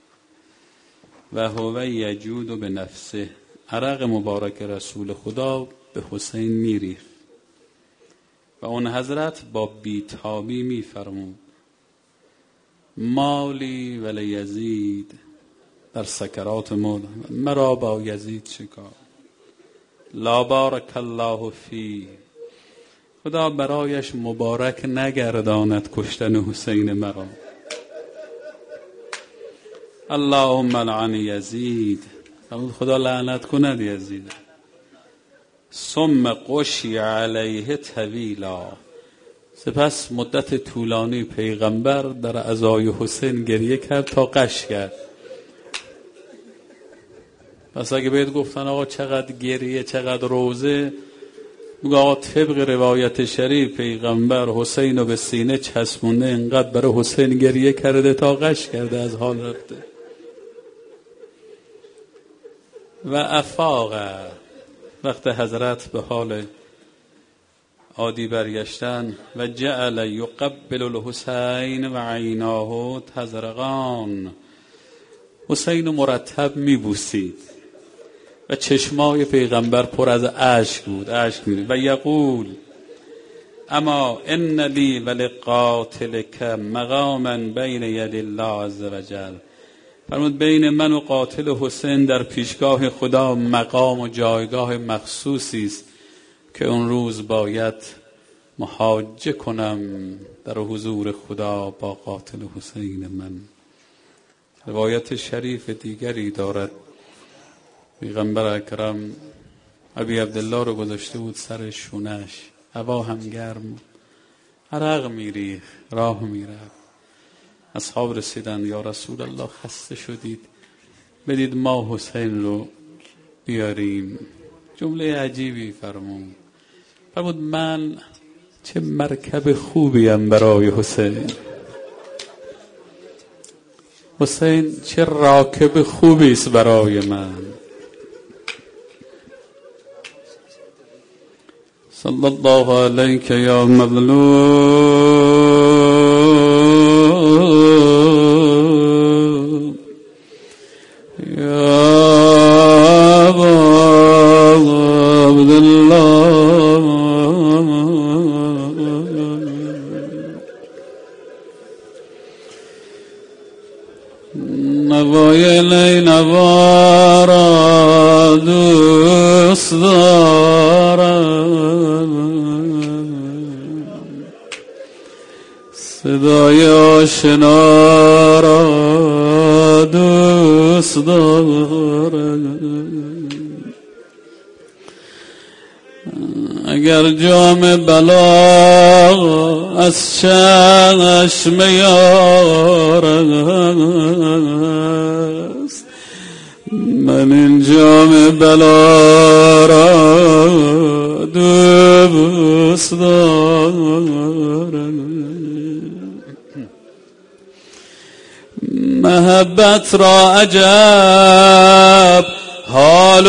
و هو یجود به نفسه. عرق مبارک رسول خدا به حسین میریخت و اون حضرت با بیتابی میفرمود مالی ولی یزید، در سکرات موت مرا با یزید چیکار، لا بارک الله فی، خدا برایش مبارک نگرداند کشتن حسین مرا، اللهم لعن یزید، خدا لعنت کند یزید. ثم قشی علیه طویلا، سپس مدت طولانی پیغمبر در عزای حسین گریه کرد تا قش کرد. پس اگه بهت گفتن آقا چقدر گریه چقدر روزه، میگه آقا طبق روایت شریف پیغمبر حسین رو به سینه چسبونده، اینقدر برای حسین گریه کرده تا قش کرده، از حال رفته. و افاق، وقت حضرت به حال عادی برگشتن، و جعل یقبل الحسین و عیناه تزرقان، حسین مرتب میبوسید و چشمای پیغمبر پر از اشک بود، اشک می‌ریخت و یقول اما ان لی ولقاتلک مقاما بین ید الله عز وجل، فرمود بین من و قاتل حسین در پیشگاه خدا مقام و جایگاه مخصوصی است که اون روز باید محاجه کنم در حضور خدا با قاتل حسین من. روایت شریف دیگری دارد پیغمبر اکرم ابی عبدالله رو گذاشته بود سر شونش، هوا هم گرم، عرق میریخ، راه میرفت. اصحاب رسیدن یا رسول الله خسته شدید، بدید ما حسین رو بیاریم. جمله عجیبی فرمود من چه مرکب خوبیم برای حسین، حسین چه راکب خوبی است برای من. صلی الله علیک یا مظلوم یا ابا عبدالله، نوای نینوا را دوست دارم، صدای آشنا را دوست دارم. اگر جام بلا از چشم یار است، من این جام بلا را دوست دارم. محبت را عجب حال و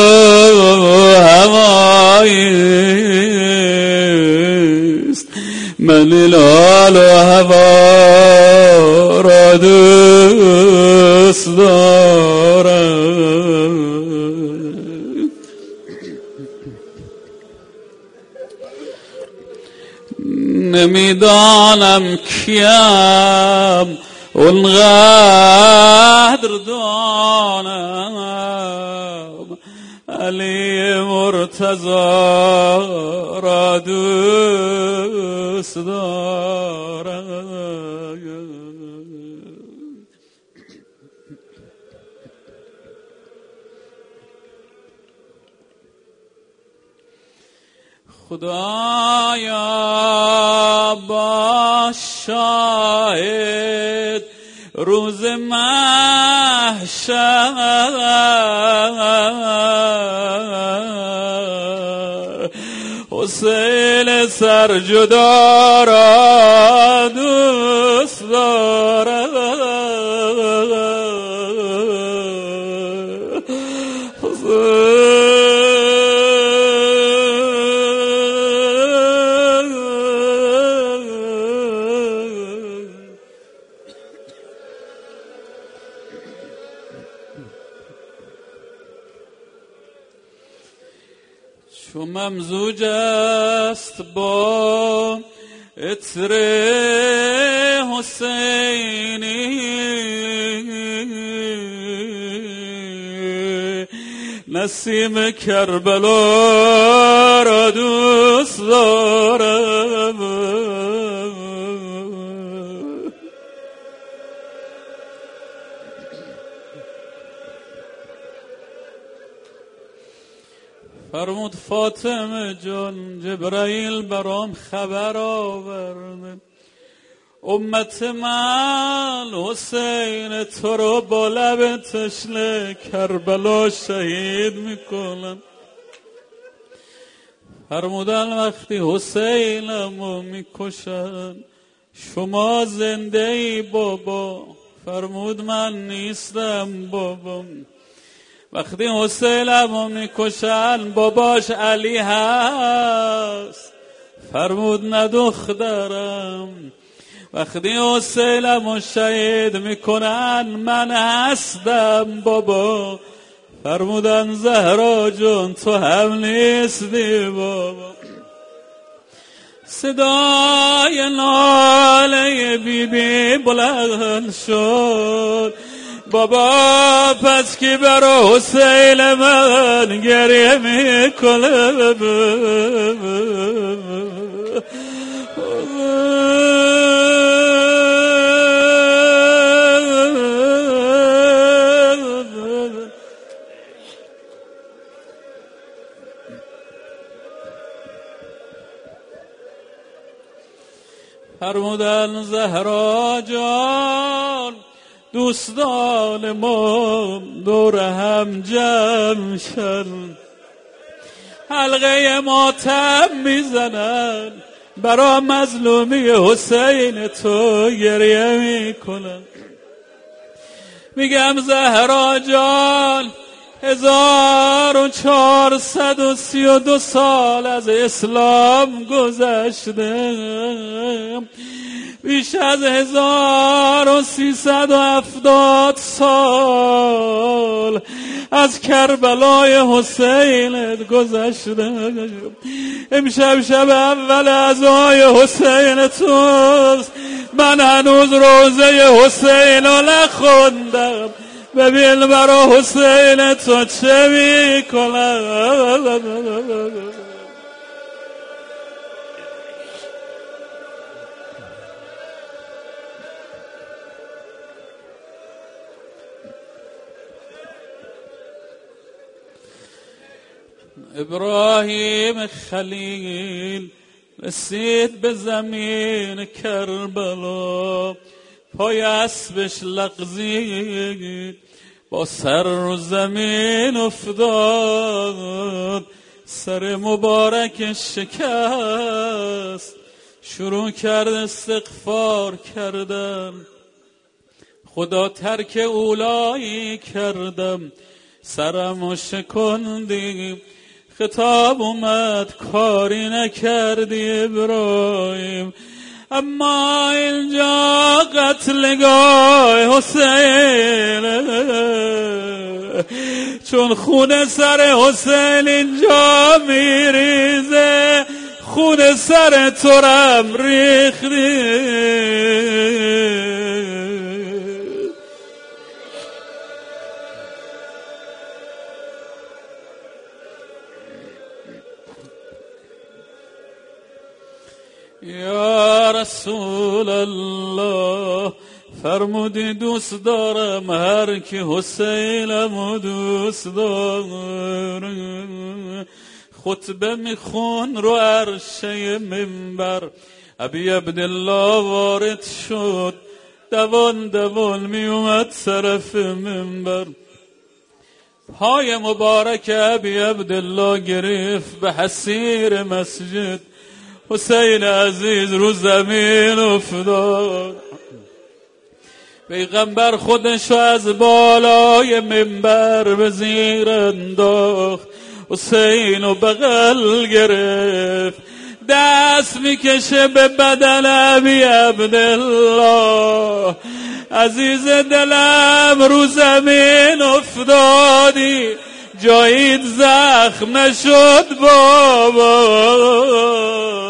هواییست، من الحال و هوا را دوست دارم. نمیدانم کیم اونقدر دانم، علی مرتضی را دوست دارم. خدایا با شاهد روز محشر حسین سرجدا را دوست دارم. چو ممزوج است با عطر حسینی نسیم کربلا را دوست دارم. فرمود فاطمه جان جبرائیل برام خبر آورد امت من حسین تو رو با لب تشنه کربلا شهید میکنن. فرمودن وقتی حسینمو میکشن شما زنده ای بابا؟ فرمود من نیستم بابا. وقتی حسینمو میکشن باباش علی هست. فرمود نه دخترم. وقتی حسینمو شهید میکنن من هستم بابا. فرمودن زهرا جون تو هم نیستی بابا. صدای ناله بیبی بلند شد بابا پس کی برا حسین من گریه میکنه؟ فرمودن زهرا جان دوستان ما دور هم جمع شن حلقه ماتم میزنن برا مظلومی حسین تو گریه میکنن. میگم زهرا جان 1432 سال از اسلام گذشته. بیش از 1370 سال از کربلای حسینت گذشته. امشب شب اول عزای حسین توست. من هنوز روزه حسین رو نخوندم. ببین برا حسین تو چه میکنم. ابراهیم خلیل رسید به زمین کربلا پای اسبش لغزید با سر رو زمین افتاد سر مبارک شکست شروع کرد استغفار کردن. خدا ترک اولایی کردم سرمو شکندی. خطاب اومد کاری نکردی ابراهیم اما اینجا قتلگاه حسینه چون خون سر حسین اینجا میریزه خون سر تورم ریختی. یا رسول الله فرمودی دوست دارم هر کی حسینمو دوست داره. خطبه میخون رو عرشه منبر ابی عبدالله وارد شد دوان دوان می اومد طرف منبر، پای مبارک ابی عبدالله گرفت به حصیر مسجد. حسین عزیز رو زمین افتاد. پیغمبر خودشو از بالای منبر به زیر انداخت، حسین و بغل گرفت، دست میکشه به بدن ابی عبدالله. عزیز دلم رو زمین افتادی، جاییت زخم نشد بابا.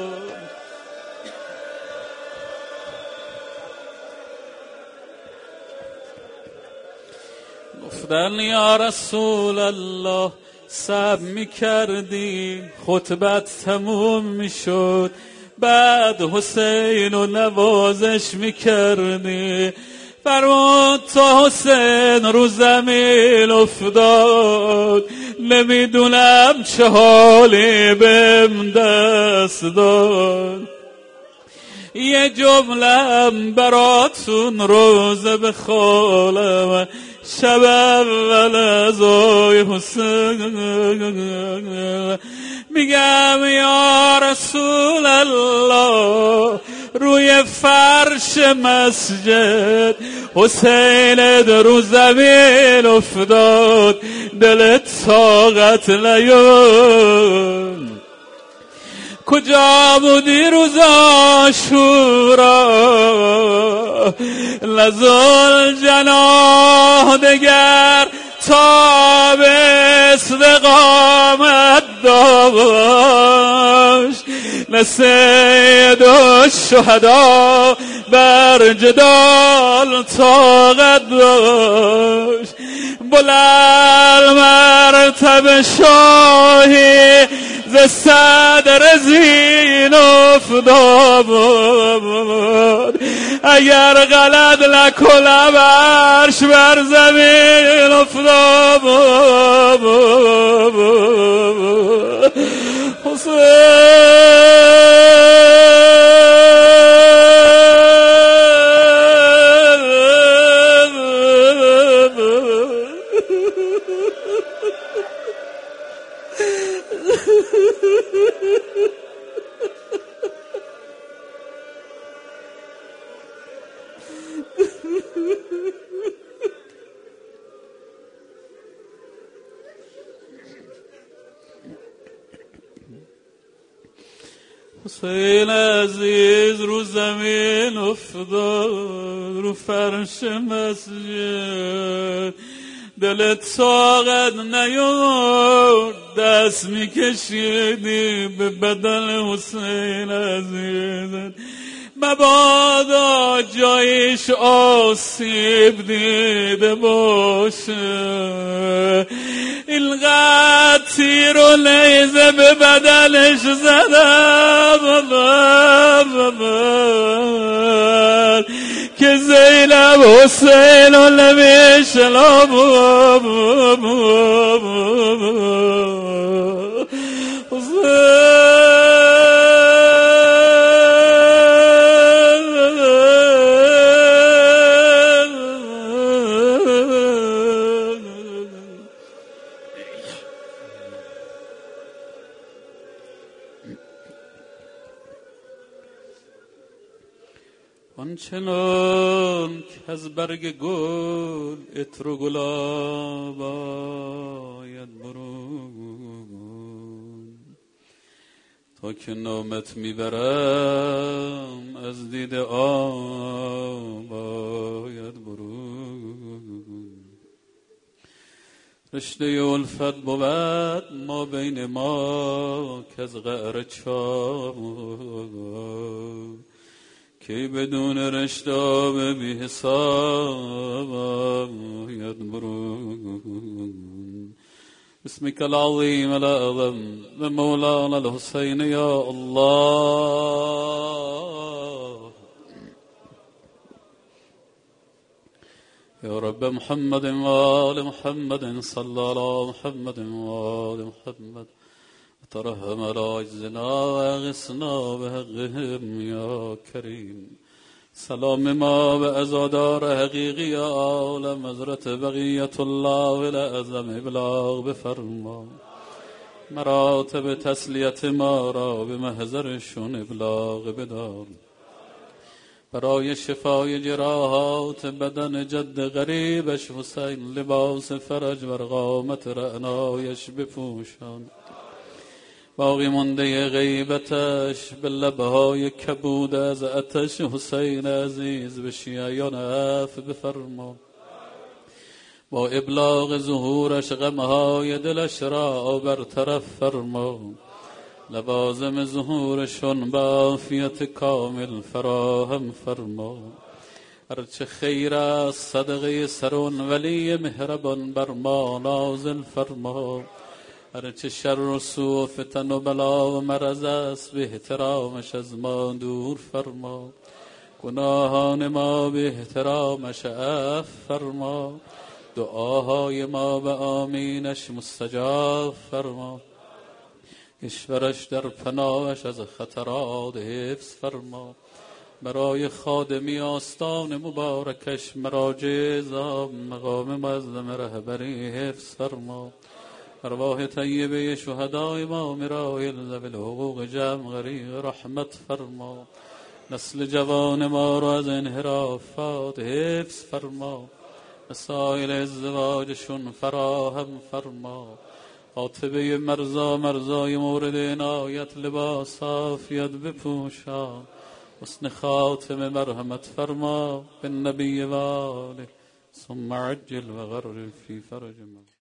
گفتن یا رسول الله صبر میکردی خطبت تموم میشد، بعد حسین و نوازش میکردی. فرمود تا حسین رو زمین افتاد، نمیدونم چه حالی بهم دست داد. یه جمله‌ام براتون روزه بخوانم، شب اول ازای حسین میگم یا رسول الله، روی فرش مسجد حسین رو زمین افتاد، دلت طاقت نیاد. کجا بودی روز عاشورا، نزل جناح دگر تا به استقامت داشت. نسید الشهدا بر جدال طاقت داشت. بلند مرتب شاهی ز صدر زین افتاد. اگر غلط نکنم عرش بر زمین افتاد. حسین عزیز رو زمین افتاد، رو فرش مسجد، دلت طاقت نیاورد، دست میکشیدی به بدن حسین عزیز. مبادا جایش آسیب دیده باشه، اینقدر تیر و نیزه به بدنش زدم که زینب حسین و نمیشنم. آنچنان که از برگ گل عطر و گلاب باید برون، تا که نامت میبرم از دید آب باید برون. رشته الفت بود ما بین ما که از قعر چاب، که بدون رشته بی حساب باید برون. بسمك العظيم الأعظم مولانا الحسين يا الله. يا رب محمد وآل محمد صلى على محمد وآل محمد ترحم على عجزنا وأغثنا بحقهم يا كريم. سلام ما به عزادار حقیقی عالم حضرت بقیت الله الاعظم ابلاغ بفرما. مراتب تسلیت ما را به محضرشون ابلاغ بدار. برای شفای جراحات بدن جد غریبش حسین لباس فرج بر قامت رعنایش بپوشان. باقی مونده غیبتش به لبهای کبود از آتش حسین عزیز به شیعیان عفو بفرما. با ابلاغ ظهورش غمهای دلش را برطرف فرما. لوازم ظهورشون با عافیت کامل فراهم فرما. هرچه خیر است صدقه سرون ولی مهربان بر ما نازل فرما. هرچه شر و سوء و فتن و بلا و مرض است به احترامش از ما دور فرما. گناهان ما به احترامش عفو فرما. دعاهای ما به آمینش مستجاب فرما. کشورش در پناهش از خطرات حفظ فرما. برای خادمی آستان مبارکش مراجع اعظام مقام معظم رهبری حفظ فرما. ارواح طیبه شهدای ما مرایل ذوی الحقوق جمع غریق رحمت فرما. نسل جوان ما را از انحرافات حفظ فرما. مسائل ازدواجشون فراهم فرما. خاطبه مرزای مورد عنایت لباس عافیت بپوشان. حسن خاتم مرحمت فرما بالنبی و آله ثم عجل و غرر فی فرج من.